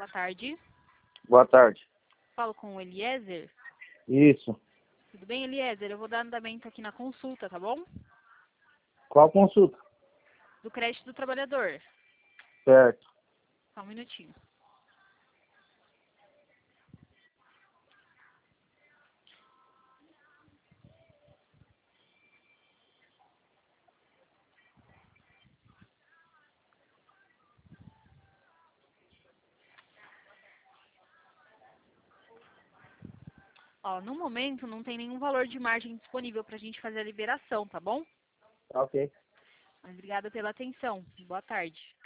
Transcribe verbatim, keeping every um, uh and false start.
tarde. Boa tarde. Falo com o Eliezer. Isso. Tudo bem, Eliezer? Eu vou dar andamento aqui na consulta, tá bom? Qual consulta? Do crédito do trabalhador. Certo. Só um minutinho. Ó, no momento não tem nenhum valor de margem disponível pra gente fazer a liberação, tá bom? Tá ok. Mas obrigada pela atenção. Boa tarde.